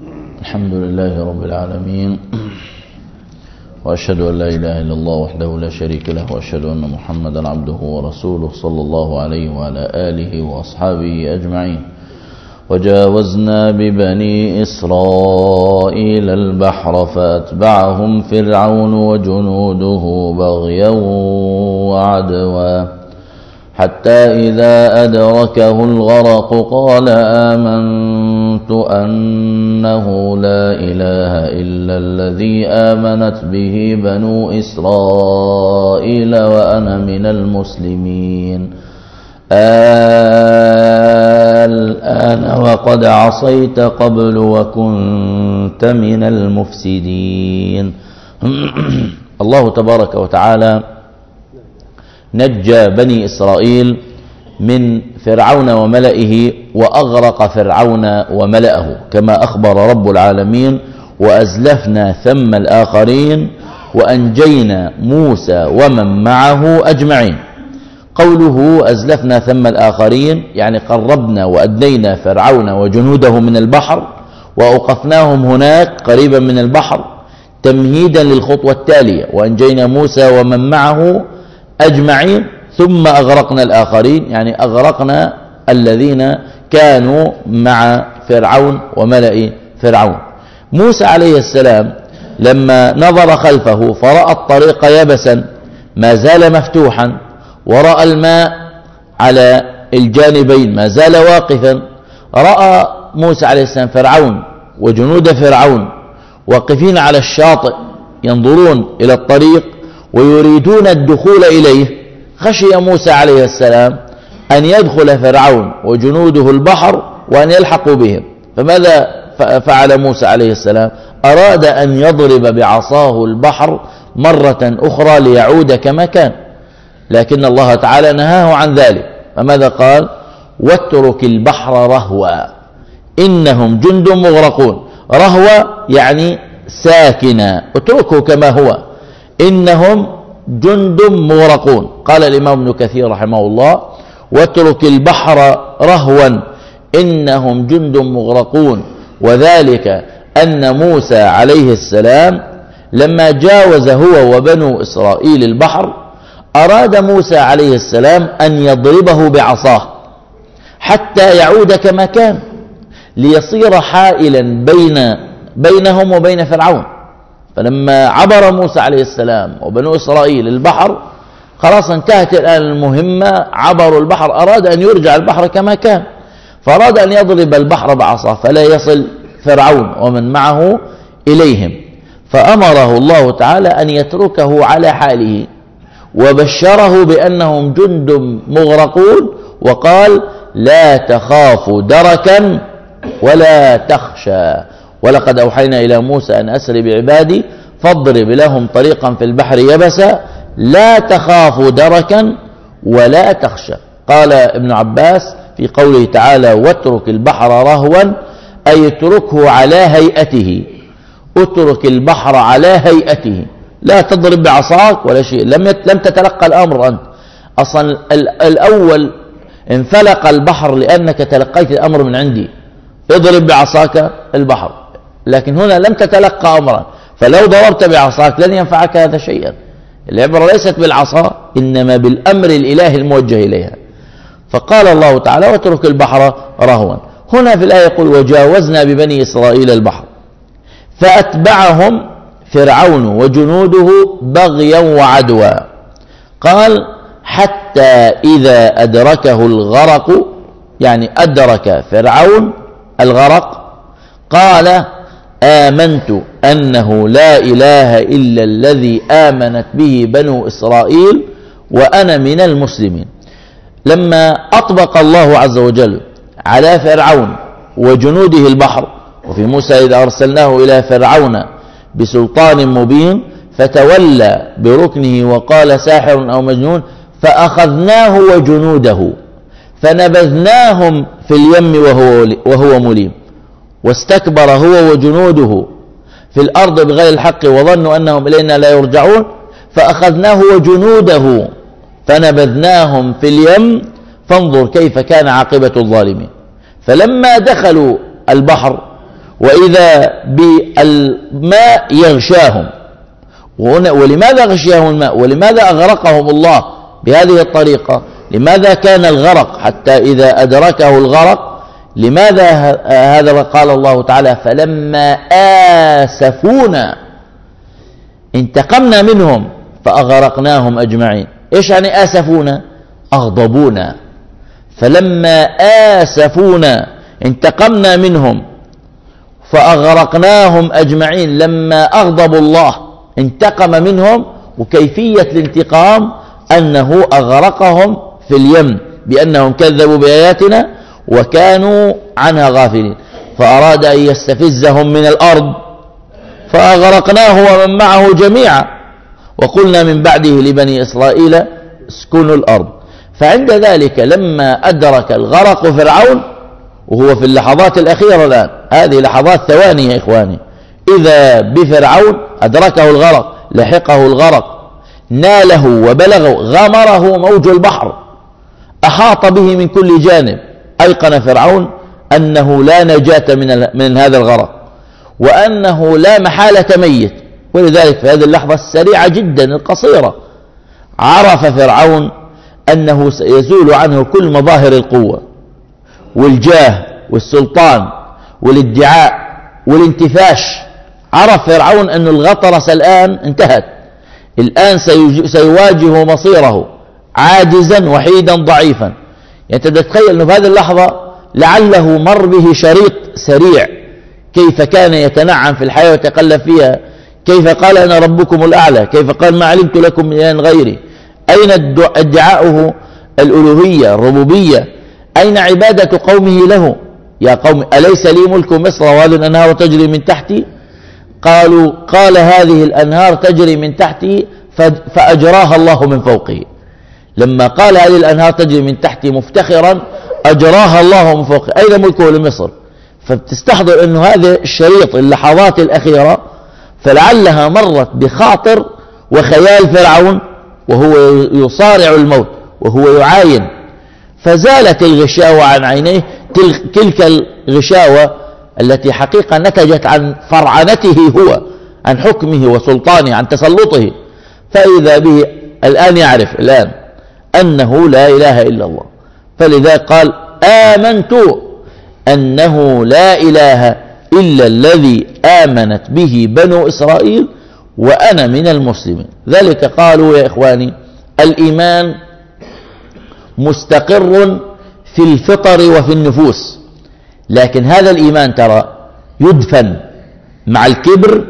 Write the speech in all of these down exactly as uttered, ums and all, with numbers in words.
الحمد لله رب العالمين، وأشهد أن لا إله إلا الله وحده لا شريك له، وأشهد أن محمدا عبده ورسوله صلى الله عليه وعلى آله وأصحابه أجمعين. وجاوزنا ببني إسرائيل البحر فأتبعهم فرعون وجنوده بغيا وعدوا حتى إذا أدركه الغرق قال آمنت أنه لا إله إلا الذي آمنت به بنو إسرائيل وأنا من المسلمين. الآن وقد عصيت قبل وكنت من المفسدين. الله تبارك وتعالى نجى بني إسرائيل من فرعون وملئه وأغرق فرعون وملئه كما أخبر رب العالمين: وأزلفنا ثم الآخرين وأنجينا موسى ومن معه أجمعين. قوله أزلفنا ثم الآخرين يعني قربنا وأدنينا فرعون وجنوده من البحر وأوقفناهم هناك قريبا من البحر تمهيدا للخطوة التالية: وأنجينا موسى ومن معه أجمعين، ثم أغرقنا الآخرين يعني أغرقنا الذين كانوا مع فرعون وملئ فرعون. موسى عليه السلام لما نظر خلفه فرأى الطريق يبسا ما زال مفتوحا، ورأى الماء على الجانبين ما زال واقفا، رأى موسى عليه السلام فرعون وجنود فرعون واقفين على الشاطئ ينظرون إلى الطريق ويريدون الدخول إليه. خشي موسى عليه السلام أن يدخل فرعون وجنوده البحر وأن يلحقوا بهم، فماذا فعل موسى عليه السلام؟ أراد أن يضرب بعصاه البحر مرة أخرى ليعود كما كان، لكن الله تعالى نهاه عن ذلك. فماذا قال؟ واترك البحر رهوا إنهم جند مغرقون. رهوا يعني ساكنا، اتركه كما هو، إنهم جند مغرقون. قال الإمام ابن كثير رحمه الله: واترك البحر رهوا إنهم جند مغرقون. وذلك أن موسى عليه السلام لما جاوز هو وبنو إسرائيل البحر أراد موسى عليه السلام أن يضربه بعصاه حتى يعود كما كان، ليصير حائلا بين بينهم وبين فرعون. فلما عبر موسى عليه السلام وبنو إسرائيل البحر خلاص انتهت الآن المهمة، عبروا البحر، أراد أن يرجع البحر كما كان، فأراد أن يضرب البحر بعصاه فلا يصل فرعون ومن معه إليهم، فأمره الله تعالى أن يتركه على حاله، وبشره بأنهم جند مغرقون، وقال: لا تخافوا دركا ولا تخشى، ولقد أوحينا إلى موسى أن أسر بعبادي فاضرب لهم طريقا في البحر يبسا لا تخافوا دركا ولا تخشى. قال ابن عباس في قوله تعالى: واترك البحر رهوا، أي اتركه على هيئته، اترك البحر على هيئته، لا تضرب بعصاك ولا شيء. لم لم تتلقى الأمر أنت أصلا. الأول انفلق البحر لأنك تلقيت الأمر من عندي، اضرب بعصاك البحر، لكن هنا لم تتلقى أمرا، فلو ضربت بعصاك لن ينفعك هذا شيئا. العبرة ليست بالعصا إنما بالأمر الإلهي الموجه إليها. فقال الله تعالى: واترك البحر رهوا. هنا في الآية يقول: وجاوزنا ببني إسرائيل البحر فأتبعهم فرعون وجنوده بغيا وعدوا. قال: حتى إذا أدركه الغرق، يعني أدرك فرعون الغرق، قال: آمنت أنه لا إله إلا الذي آمنت به بنو إسرائيل وأنا من المسلمين. لما أطبق الله عز وجل على فرعون وجنوده البحر، وفي موسى إذا أرسلناه إلى فرعون بسلطان مبين فتولى بركنه وقال ساحر أو مجنون، فأخذناه وجنوده فنبذناهم في اليم وهو, وهو مليم، واستكبر هو وجنوده في الأرض بغير الحق وظنوا أنهم إلينا لا يرجعون، فأخذناه وجنوده فنبذناهم في اليم فانظر كيف كان عاقبة الظالمين. فلما دخلوا البحر وإذا بالماء يغشاهم. ولماذا غشيهم الماء؟ ولماذا أغرقهم الله بهذه الطريقة؟ لماذا كان الغرق حتى إذا أدركه الغرق؟ لماذا هذا؟ قال الله تعالى: فلما آسفونا انتقمنا منهم فأغرقناهم أجمعين. إيش يعني آسفونا؟ أغضبونا. فلما آسفونا انتقمنا منهم فأغرقناهم أجمعين. لما أغضبوا الله انتقم منهم، وكيفية الانتقام أنه أغرقهم في اليم بأنهم كذبوا بآياتنا وكانوا عنها غافلين. فأراد أن يستفزهم من الأرض فأغرقناه ومن معه جميعا، وقلنا من بعده لبني إسرائيل اسكنوا الأرض. فعند ذلك لما أدرك الغرق فرعون، وهو في اللحظات الأخيرة الآن، هذه لحظات ثواني يا إخواني، إذا بفرعون أدركه الغرق، لحقه الغرق، ناله وبلغه، غمره موج البحر، أحاط به من كل جانب. أيقن فرعون أنه لا نجاة من, من هذا الغرق، وأنه لا محالة ميت. ولذلك في هذه اللحظة السريعة جدا القصيرة عرف فرعون أنه سيزول عنه كل مظاهر القوة والجاه والسلطان والادعاء والانتفاش. عرف فرعون أن الغطرسة الآن انتهت، الآن سيواجه مصيره عاجزا وحيدا ضعيفا. يعني تتخيل أنه في هذه اللحظة لعله مر به شريط سريع، كيف كان يتنعم في الحياة ويتقلب فيها، كيف قال أنا ربكم الأعلى، كيف قال ما علمت لكم من إله غيري. أين ادعاؤه الألوهية الربوبية؟ أين عبادة قومه له؟ يا قوم أليس لي ملك مصر وهذه الأنهار تجري من تحتي؟ قالوا قال هذه الأنهار تجري من تحتي فأجراها الله من فوقه. لما قال هذه الأنهار تجري من تحتي مفتخرا أجراها الله من فوقه. أين ملكه لمصر؟ فبتستحضر أنه هذا الشريط اللحظات الأخيرة فلعلها مرت بخاطر وخيال فرعون وهو يصارع الموت وهو يعاين، فزالت الغشاوة عن عينيه، تلك الغشاوة التي حقيقة نتجت عن فرعنته هو، عن حكمه وسلطانه، عن تسلطه. فإذا به الآن يعرف الآن أنه لا إله إلا الله. فلذا قال آمنت أنه لا إله إلا الذي آمنت به بنو إسرائيل وأنا من المسلمين. ذلك قالوا يا إخواني الإيمان مستقر في الفطر وفي النفوس، لكن هذا الإيمان ترى يدفن مع الكبر،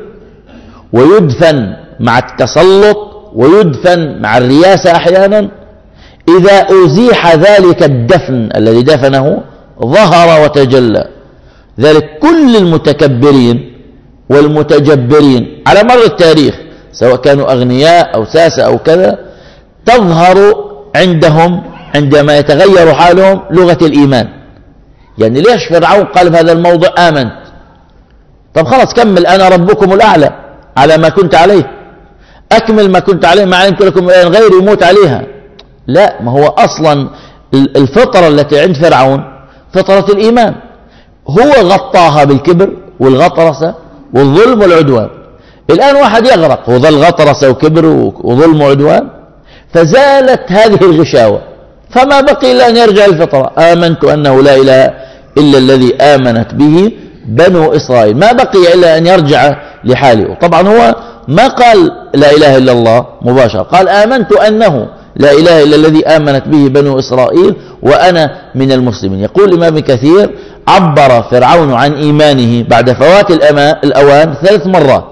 ويدفن مع التسلط، ويدفن مع الرياسة أحيانا. إذا أزيح ذلك الدفن الذي دفنه ظهر وتجلى. ذلك كل المتكبرين والمتجبرين على مر التاريخ سواء كانوا أغنياء أو ساسة أو كذا، تظهر عندهم عندما يتغير حالهم لغة الإيمان. يعني ليش فرعون قال في هذا الموضع آمنت؟ طب خلاص كمل، أنا ربكم الأعلى على ما كنت عليه، أكمل ما كنت عليه، ما علمت لكم من غير يموت عليها. لا، ما هو أصلا الفطرة التي عند فرعون فطرة الإيمان، هو غطاها بالكبر والغطرسة والظلم والعدوان. الآن واحد يغرق وظل غطرسة وكبر وظلم وعدوان، فزالت هذه الغشاوة، فما بقي إلا أن يرجع الفطرة. آمنت أنه لا إله إلا الذي آمنت به بنو إسرائيل. ما بقي إلا أن يرجع لحاله. طبعا هو ما قال لا إله إلا الله مباشرة، قال آمنت أنه لا إله إلا الذي آمنت به بنو إسرائيل وأنا من المسلمين. يقول الإمام كثير عبر فرعون عن إيمانه بعد فوات الأوان ثلاث مرات.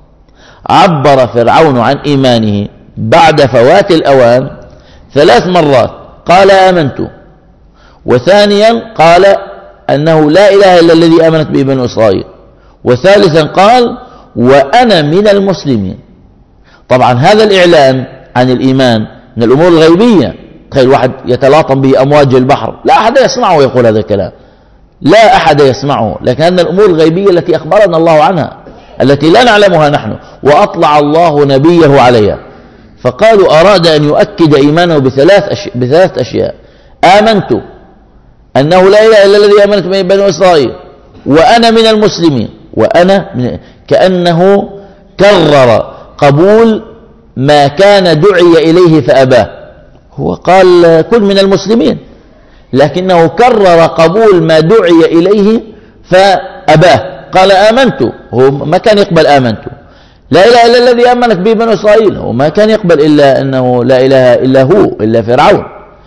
عبر فرعون عن إيمانه بعد فوات الأوان ثلاث مرات، قال آمنت، وثانيا قال أنه لا إله إلا الذي آمنت به بنو إسرائيل، وثالثا قال وأنا من المسلمين. طبعا هذا الإعلان عن الإيمان من الأمور الغيبية. تخيل واحد يتلاطم به أمواج البحر، لا أحد يسمعه يقول هذا الكلام، لا أحد يسمعه، لكن هذه الأمور الغيبية التي أخبرنا الله عنها، التي لا نعلمها نحن، وأطلع الله نبيه عليها. فقالوا أراد أن يؤكد إيمانه بثلاث أشياء, بثلاث أشياء. آمنت أنه لا إله إلا الذي آمنت به بنو إسرائيل، وأنا من المسلمين، وأنا من كأنه كرر قبول ما كان دعي إليه فأباه. هو قال كن من المسلمين، لكنه كرر قبول ما دعي إليه فأباه. قال آمنت، هو ما كان يقبل آمنت، لا إله إلا الذي آمنك به بنو إسرائيل، هو ما كان يقبل إلا أنه لا إله إلا هو إلا فرعون.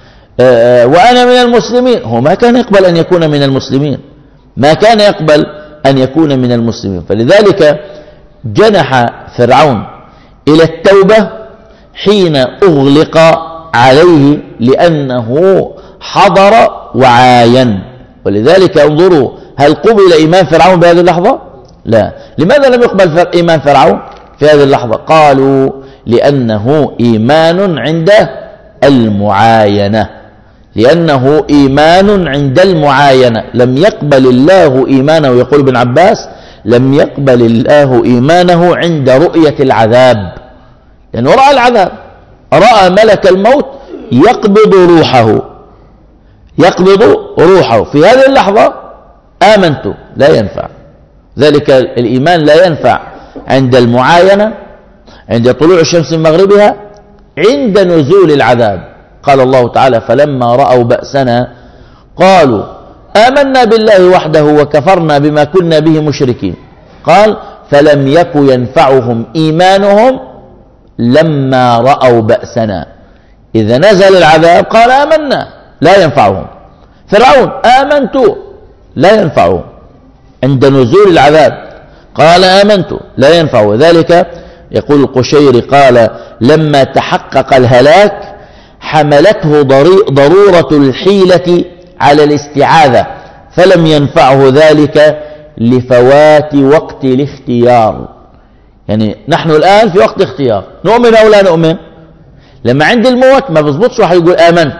وأنا من المسلمين، هو ما كان يقبل أن يكون من المسلمين، ما كان يقبل أن يكون من المسلمين. فلذلك جنح فرعون إلى التوبة حين أغلق عليه، لأنه حضر وعاين. ولذلك انظروا، هل قبل إيمان فرعون بهذه اللحظة؟ لا. لماذا لم يقبل إيمان فرعون في هذه اللحظة؟ قالوا لأنه إيمان عند المعاينة، لأنه إيمان عند المعاينة. لم يقبل الله إيمانه، يقول ابن عباس لم يقبل الله إيمانه عند رؤية العذاب، لأنه رأى العذاب، رأى ملك الموت يقبض روحه يقبض روحه في هذه اللحظة آمنت، لا ينفع ذلك. الإيمان لا ينفع عند المعاينة، عند طلوع الشمس من مغربها، عند نزول العذاب. قال الله تعالى فلما رأوا بأسنا قالوا آمنا بالله وحده وكفرنا بما كنا به مشركين. قال فلم يك ينفعهم إيمانهم لما رأوا بأسنا. إذا نزل العذاب قال آمنا، لا ينفعهم. فرعون آمنت، لا ينفعهم. عند نزول العذاب قال آمنت، لا ينفعه. ذلك يقول القشيري قال لما تحقق الهلاك حملته ضرورة الحيلة على الاستعاذة، فلم ينفعه ذلك لفوات وقت الاختيار. يعني نحن الآن في وقت اختيار، نؤمن أو لا نؤمن؟ لما عند الموت ما بيظبطش واحد يقول آمن،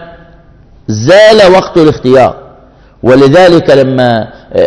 زال وقت الاختيار. ولذلك لما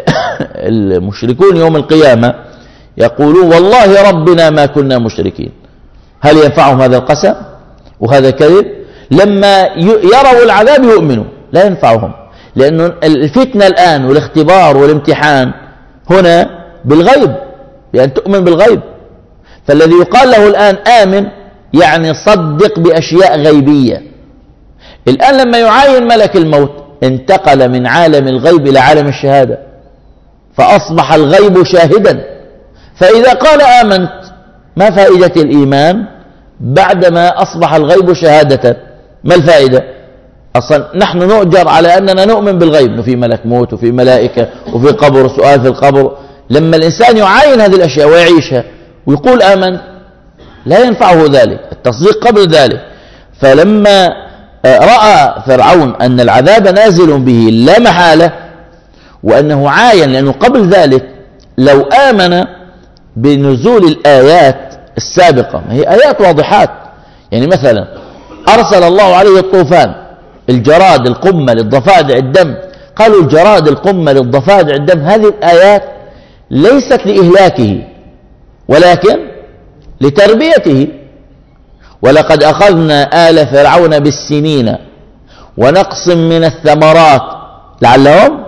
المشركون يوم القيامة يقولون والله ربنا ما كنا مشركين، هل ينفعهم هذا القسم وهذا كذب؟ لما يروا العذاب يؤمنوا، لا ينفعهم، لأن الفتنة الآن والاختبار والامتحان هنا بالغيب، بأن تؤمن بالغيب. فالذي يقال له الآن آمن يعني صدق بأشياء غيبية. الآن لما يعاين ملك الموت انتقل من عالم الغيب إلى عالم الشهادة، فأصبح الغيب شاهدا. فإذا قال آمنت، ما فائدة الإيمان بعدما أصبح الغيب شهادة؟ ما الفائدة؟ أصلا نحن نؤجر على أننا نؤمن بالغيب، إنه في ملك موت وفي ملائكة وفي قبر وسؤال في القبر. لما الإنسان يعاين هذه الأشياء ويعيشها ويقول آمن، لا ينفعه ذلك، التصديق قبل ذلك. فلما رأى فرعون أن العذاب نازل به لا محالة، وأنه عاين، لأنه قبل ذلك لو آمن بنزول الآيات السابقة، ما هي آيات واضحات. يعني مثلا أرسل الله عليه الطوفان، الجراد، القمل، الضفادع، الدم. قالوا الجراد، القمل، الضفادع، الدم، هذه الآيات ليست لإهلاكه ولكن لتربيته. ولقد أخذنا آل فرعون بالسنين ونقص من الثمرات لعلهم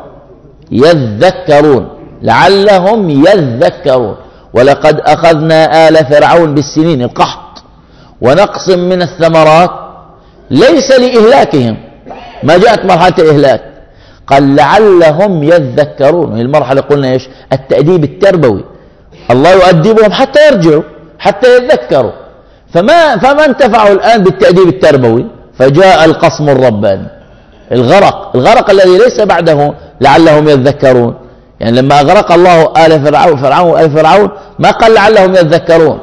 يذكرون، لعلهم يذكرون. ولقد أخذنا آل فرعون بالسنين، القحط، ونقص من الثمرات، ليس لإهلاكهم، ما جاءت مرحلة الإهلاك، قال لعلهم يذكرون. هي المرحلة قلنا إيش؟ التأديب التربوي، الله يؤدبهم حتى يرجعوا، حتى يتذكروا. فما فما انتفعوا الآن بالتأديب التربوي، فجاء القصم الرباني، الغرق، الغرق الذي ليس بعده لعلهم يذكرون. يعني لما أغرق الله آل فرعون فرعون آل فرعون ما قال لعلهم يذكرون،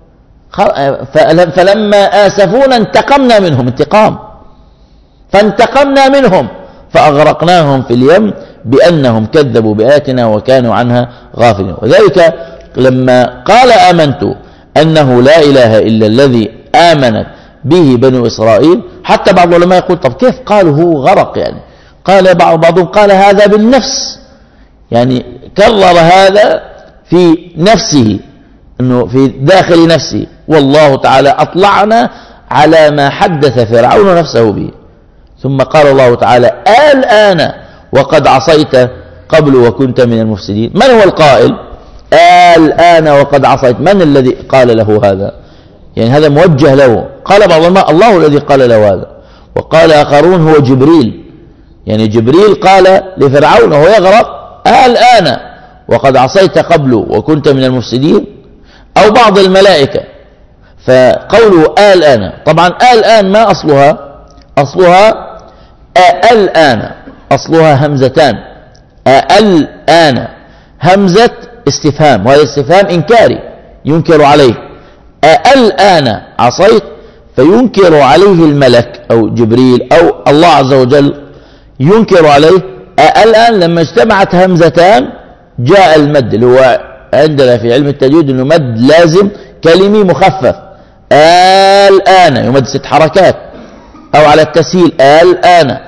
فلما آسفونا انتقمنا منهم، انتقام، فانتقمنا منهم فأغرقناهم في اليم بأنهم كذبوا بآياتنا وكانوا عنها غافلين. وذلك لما قال آمنت أنه لا إله إلا الذي آمنت به بنو إسرائيل، حتى بعض العلماء يقول طب كيف قالوا هو غرق؟ يعني قال بعضهم قال هذا بالنفس، يعني كرر هذا في نفسه، أنه في داخل نفسه. والله تعالى أطلعنا على ما حدث فرعون نفسه به. ثم قال الله تعالى الآن وقد عصيت قبل وكنت من المفسدين. من هو القائل الآن وقد عصيت؟ من الذي قال له هذا؟ يعني هذا موجه له. قال بعض العلماء الله الذي قال له هذا، وقال آخرون هو جبريل، يعني جبريل قال لفرعون وهو يغرق الآن وقد عصيت قبل وكنت من المفسدين، أو بعض الملائكة. فقوله الآن، طبعا الآن ما أصلها؟ أصلها الآن، أصلها همزتان، الآن همزة استفهام، وهذا استفهام إنكاري ينكر عليه. الآن عصيت، فينكر عليه الملك أو جبريل أو الله عز وجل ينكر عليه. الآن لما اجتمعت همزتان جاء المد، اللي هو عندنا في علم التجويد انه مد لازم كلمي مخفف. الآن يمد ست حركات، أو على التسهيل الآن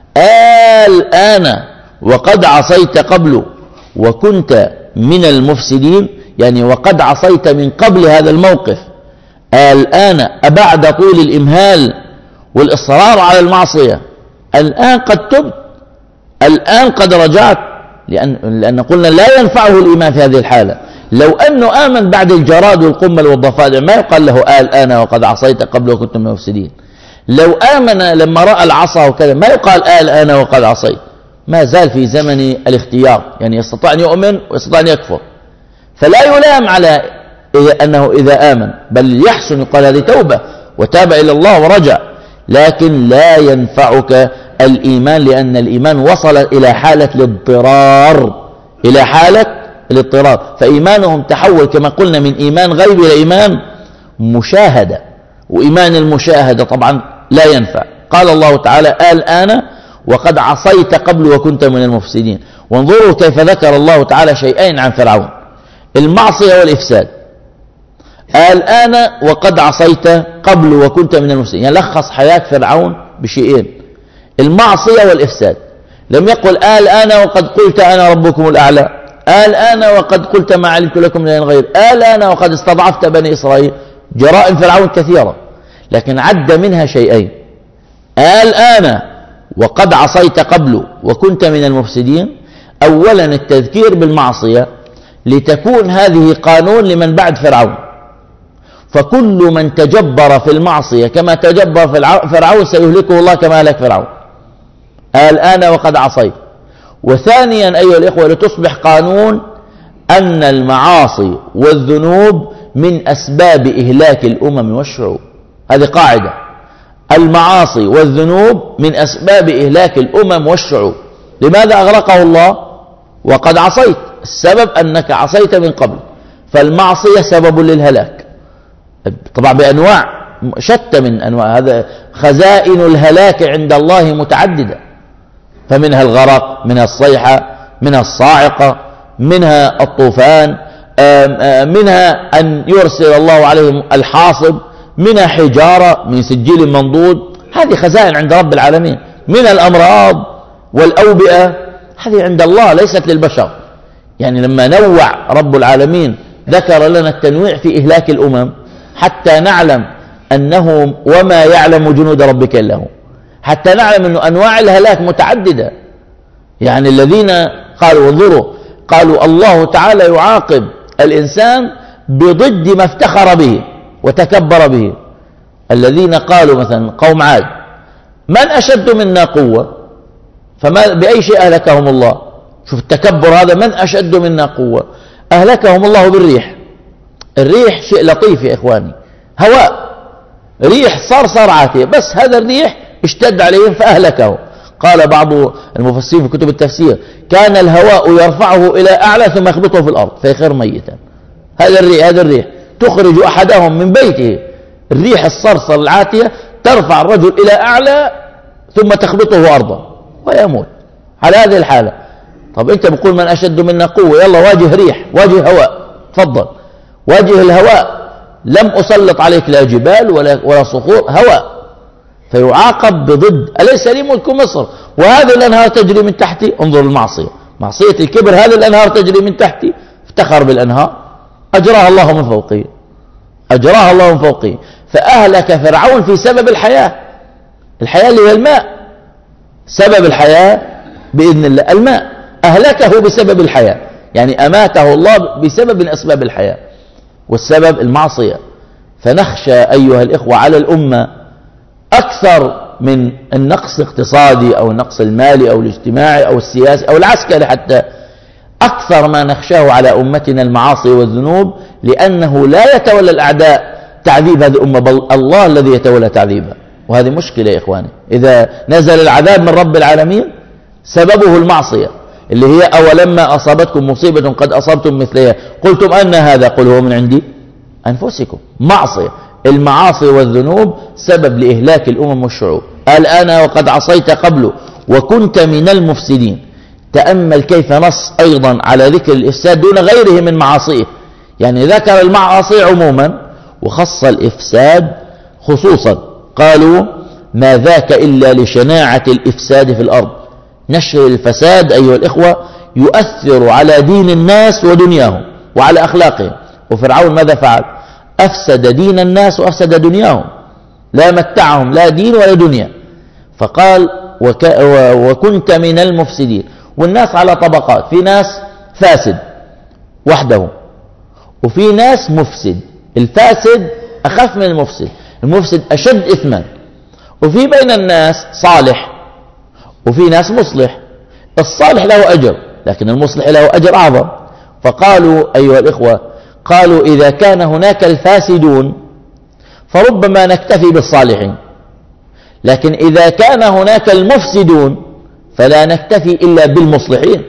الآن وقد عصيت قبل وكنت من المفسدين، يعني وقد عصيت من قبل هذا الموقف. الآن أبعد طول الإمهال والإصرار على المعصية، الآن قد تبت، الآن قد رجعت، لأن, لأن قلنا لا ينفعه الإيمان في هذه الحالة. لو أنه آمن بعد الجراد والقمل والضفادع ما يقال له الآن وقد عصيت قبل وكنت من المفسدين. لو آمن لما رأى العصا وكذا ما يقال الآن وقد عصيت، ما زال في زمن الاختيار، يعني يستطيع أن يؤمن ويستطيع أن يكفر. فلا يلام على أنه إذا آمن، بل يحسن يقال هذه توبة وتاب إلى الله ورجع. لكن لا ينفعك الإيمان، لأن الإيمان وصل إلى حالة الاضطرار، إلى حالة الاضطرار. فإيمانهم تحول كما قلنا من إيمان غيب إلى إيمان مشاهدة، وإيمان المشاهدة طبعا لا ينفع. قال الله تعالى الآن وقد عصيت قبل وكنت من المفسدين. وانظروا كيف ذكر الله تعالى شيئين عن فرعون: المعصية والإفساد. الآن وقد عصيت قبل وكنت من المفسدين، يعني لخص حياة فرعون بشيئين: المعصية والإفساد. لم يقل الآن وقد قلت أنا ربكم الأعلى، الآن وقد قلت ما علمت لكم من غير، الآن وقد استضعفت بني إسرائيل. جرائم فرعون كثيرة، لكن عد منها شيئين: الآن وقد عصيت قبل وكنت من المفسدين. أولا التذكير بالمعصية لتكون هذه قانون لمن بعد فرعون، فكل من تجبر في المعصية كما تجبر فرعون سيهلكه الله كما هلك فرعون. الآن وقد عصيت. وثانيا أيها الإخوة لتصبح قانون أن المعاصي والذنوب من أسباب إهلاك الأمم والشعوب. هذه قاعدة: المعاصي والذنوب من أسباب إهلاك الأمم والشعوب. لماذا أغرقه الله وقد عصيت؟ السبب أنك عصيت من قبل، فالمعصية سبب للهلاك، طبعا بأنواع شتى من أنواع. هذا خزائن الهلاك عند الله متعددة، فمنها الغرق، منها الصيحة، منها الصاعقة، منها الطوفان، منها أن يرسل الله عليهم الحاصب، منها حجارة من سجيل منضود. هذه خزائن عند رب العالمين. من الأمراض والأوبئة، هذه عند الله ليست للبشر. يعني لما نوع رب العالمين ذكر لنا التنويع في إهلاك الأمم حتى نعلم أنه وما يعلم جنود ربك إلا هو، حتى نعلم أن أنواع الهلاك متعددة. يعني الذين قالوا انظروا قالوا الله تعالى يعاقب الإنسان بضد ما افتخر به وتكبر به. الذين قالوا مثلا قوم عاد: من أشد منا قوة؟ فما بأي شيء أهلكهم الله؟ شوف التكبر هذا، من أشد منا قوة؟ أهلكهم الله بالريح. الريح شيء لطيف يا إخواني، هواء، ريح صرصر عاتية، بس هذا الريح اشتد عليهم فأهلكهم. قال بعض المفسرين في كتب التفسير: كان الهواء يرفعه إلى أعلى ثم يخبطه في الأرض فيخر ميتا. هذا الريح هذا الريح تخرج أحدهم من بيته، الريح الصرصر العاتية ترفع الرجل إلى أعلى ثم تخبطه أرضا ويموت على هذه الحالة. طب أنت بقول من أشد منا قوة، يلا واجه ريح، واجه هواء، تفضل واجه الهواء. لم أسلط عليك لا جبال ولا, ولا صخور، هواء. فيعاقب بضد. أليس لي ملك مصر وهذه الأنهار تجري من تحتي؟ انظر المعصية، معصية الكبر، هذه الأنهار تجري من تحتي. افتخر بالأنهار، أجراها الله من فوقه، أجراها الله من فوقه. فأهلك فرعون في سبب الحياة، الحياة اللي هي الماء، سبب الحياة بإذن الله الماء. أهلكه بسبب الحياة، يعني أماته الله بسبب من أسباب الحياة، والسبب المعصية. فنخشى أيها الإخوة على الأمة أكثر من النقص الاقتصادي أو النقص المالي أو الاجتماعي أو السياسي أو العسكري حتى، أكثر ما نخشاه على أمتنا المعاصي والذنوب، لأنه لا يتولى الأعداء تعذيب هذه الأمة، بل الله الذي يتولى تعذيبها. وهذه مشكلة يا إخواني، إذا نزل العذاب من رب العالمين سببه المعصية، اللي هي أولما أصابتكم مصيبة قد أصبتم مثلها قلتم أن هذا، قل هو من عندي أنفسكم. معصية، المعاصي والذنوب سبب لإهلاك الأمم والشعوب. الآن وقد عصيت قبل وكنت من المفسدين. تأمل كيف نص أيضا على ذكر الإفساد دون غيره من معاصيه، يعني ذكر المعاصي عموما وخص الإفساد خصوصا. قالوا ما ذاك إلا لشناعة الإفساد في الأرض. نشر الفساد أيها الإخوة يؤثر على دين الناس ودنياهم وعلى أخلاقهم. وفرعون ماذا فعل؟ أفسد دين الناس وأفسد دنياهم، لا متعهم لا دين ولا دنيا. فقال وك وكنت من المفسدين. والناس على طبقات، في ناس فاسد وحده وفي ناس مفسد. الفاسد أخف من المفسد، المفسد أشد إثما. وفي بين الناس صالح وفي ناس مصلح. الصالح له أجر لكن المصلح له أجر أعظم. فقالوا أيها الإخوة، قالوا إذا كان هناك الفاسدون فربما نكتفي بالصالحين، لكن إذا كان هناك المفسدون فلا نكتفي إلا بالمصلحين.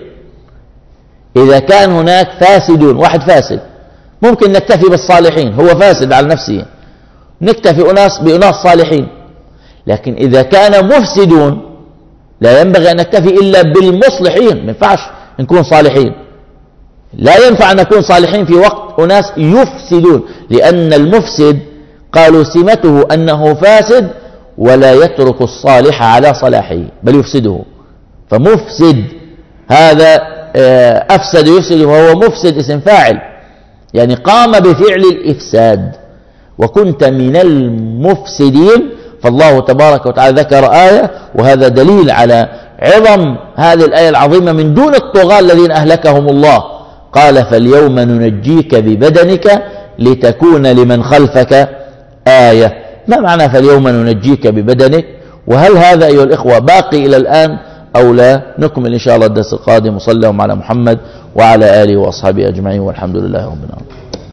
إذا كان هناك فاسدون، واحد فاسد، ممكن نكتفي بالصالحين، هو فاسد على نفسه، نكتفي أناس بأناس صالحين. لكن إذا كان مفسدون لا ينبغي أن نكتفي إلا بالمصلحين، ما ينفعش نكون صالحين. لا ينفع أن نكون صالحين في وقت أناس يفسدون، لأن المفسد قالوا سمته أنه فاسد ولا يترك الصالح على صلاحه بل يفسده. فمفسد هذا أفسد يفسد، وهو مفسد اسم فاعل، يعني قام بفعل الإفساد. وكنت من المفسدين. فالله تبارك وتعالى ذكر آية، وهذا دليل على عظم هذه الآية العظيمة من دون الطغاة الذين أهلكهم الله. قال فاليوم ننجيك ببدنك لتكون لمن خلفك آية. ما معنى فاليوم ننجيك ببدنك؟ وهل هذا أيها الإخوة باقي إلى الآن أو لا؟ نكمل إن شاء الله الدرس القادم. وصلى اللهم على محمد وعلى آله وأصحابه أجمعين، والحمد لله رب العالمين.